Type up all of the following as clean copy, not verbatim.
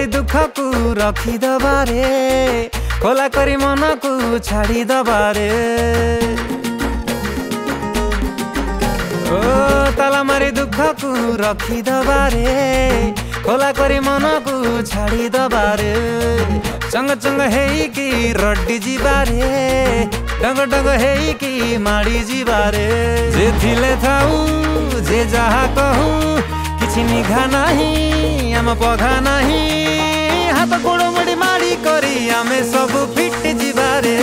मारी दुख को रखी दबारे खोला करी मन को छाड़ी दबारे ओ ताला मारी दुख को रखी दबारे खोला करी मन को छाड़ी दबारे चंग चंग हेई की रड्डी जीवारे डंग डंग हेई की माड़ी जीवारे जे थिले थाऊ जे जहा कहू किछि निघा नाही आम पघा नाही हाथ गोड़ मुड़ी माड़ी करी आमे सब फिट जीवारे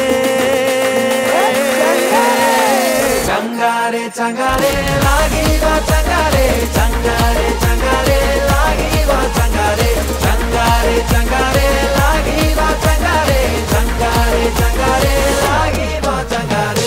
चंगारे चंगारे लागिबा चंगारे चंगारे चंगारे लागिबा चंगारे चंगारे चंगारे लागिबा चंगारे चंगारे चंगारे लागिबा चंगारे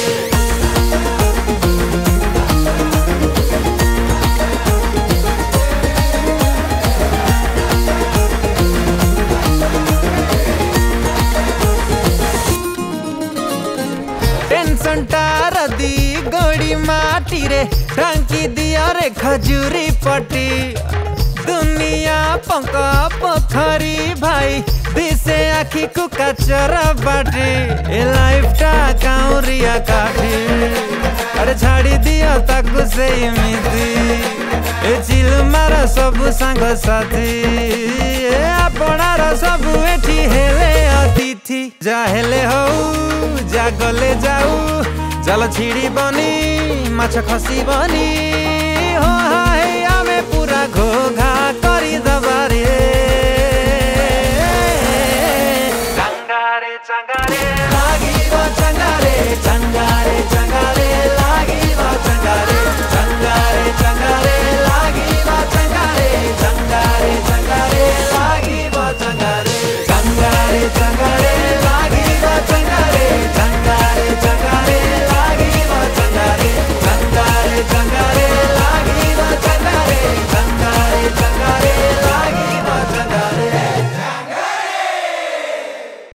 टेंशन टारदी गोड़ी माटी रे टांकी दिया रे खजूरी पटी दुनिया पंका पोखरी भाई दिसे आखी को कचरा बाटी ए लाइफ टा काउरिया काटी अरे छाड़ी दिया ताकू से इमिति ए चिल मारा सब सांग साथी ए आपणार सब एठी हेले अतिथि जा हेले हो जा गले जाऊ जाल छिड़ी बनी माछ खसी बनी हो हाय आमे पूरा घोघा करी दबारे।